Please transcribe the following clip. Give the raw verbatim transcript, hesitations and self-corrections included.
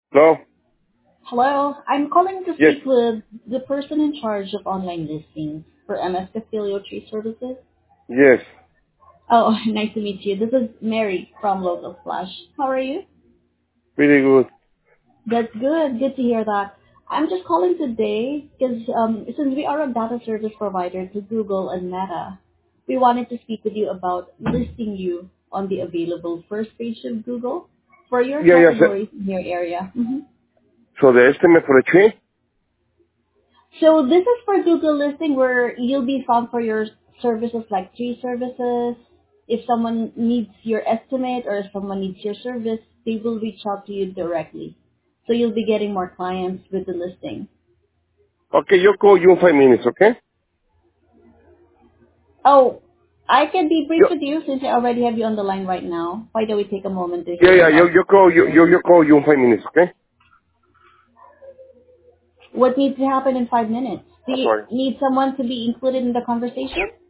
No? Hello, I'm calling to Yes. speak with the person in charge of online listings for M S Castillo Tree Services. Yes. Oh, nice to meet you. This is Mary from Local Flash. How are you? Pretty good. That's good. Good to hear that. I'm just calling today because um, since we are a data service provider to Google and Meta, we wanted to speak with you about listing you on the available first page of Google for your Yeah, yeah. So, categories in your area. Mhm. so the estimate for the tree? So this is for Google listing where you'll be found for your services like tree services. If someone needs your estimate or if someone needs your service, they will reach out to you directly. So you'll be getting more clients with the listing. Okay, you'll call you in five minutes, okay? Oh, I can be brief Yo, with you since I already have you on the line right now. Why don't we take a moment to yeah, hear yeah, you about you call you your you you call you in five minutes, okay? what needs to happen in five minutes? Do I'm you sorry. need someone to be included in the conversation?